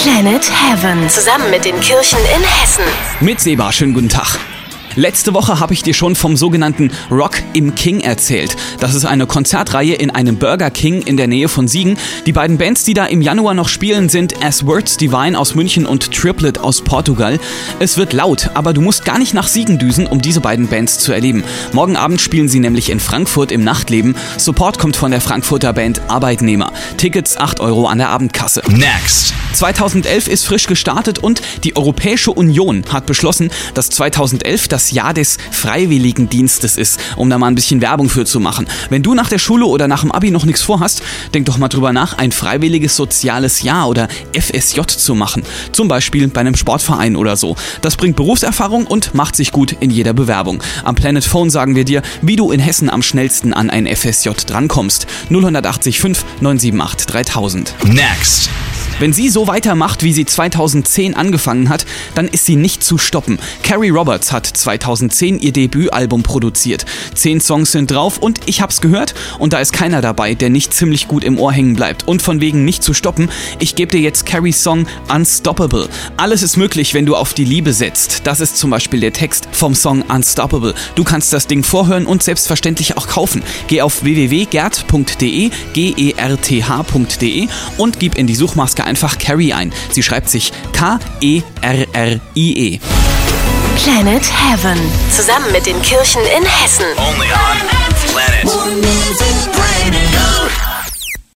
Planet Heaven. Zusammen mit den Kirchen in Hessen. Mit Seba, schönen guten Tag. Letzte Woche habe ich dir schon vom sogenannten Rock im King erzählt. Das ist eine Konzertreihe in einem Burger King in der Nähe von Siegen. Die beiden Bands, die da im Januar noch spielen, sind As Words Divine aus München und Triplet aus Portugal. Es wird laut, aber du musst gar nicht nach Siegen düsen, um diese beiden Bands zu erleben. Morgen Abend spielen sie nämlich in Frankfurt im Nachtleben. Support kommt von der Frankfurter Band Arbeitnehmer. Tickets 8 € an der Abendkasse. Next. 2011 ist frisch gestartet und die Europäische Union hat beschlossen, dass 2011 das Jahr des Freiwilligendienstes ist, um da mal ein bisschen Werbung für zu machen. Wenn du nach der Schule oder nach dem Abi noch nichts vorhast, denk doch mal drüber nach, ein freiwilliges soziales Jahr oder FSJ zu machen. Zum Beispiel bei einem Sportverein oder so. Das bringt Berufserfahrung und macht sich gut in jeder Bewerbung. Am Planet Phone sagen wir dir, wie du in Hessen am schnellsten an ein FSJ drankommst. 0180 5 978 3000. Next. Wenn sie so weitermacht, wie sie 2010 angefangen hat, dann ist sie nicht zu stoppen. Carrie Roberts hat 2010 ihr Debütalbum produziert. 10 Songs sind drauf und ich hab's gehört und da ist keiner dabei, der nicht ziemlich gut im Ohr hängen bleibt. Und von wegen nicht zu stoppen, ich gebe dir jetzt Carries Song Unstoppable. Alles ist möglich, wenn du auf die Liebe setzt. Das ist zum Beispiel der Text vom Song Unstoppable. Du kannst das Ding vorhören und selbstverständlich auch kaufen. Geh auf www.gert.de, gerth.de und gib in die Suchmaske einfach Carrie ein. Sie schreibt sich Kerrie. Planet Heaven. Zusammen mit den Kirchen in Hessen. Only on Planet.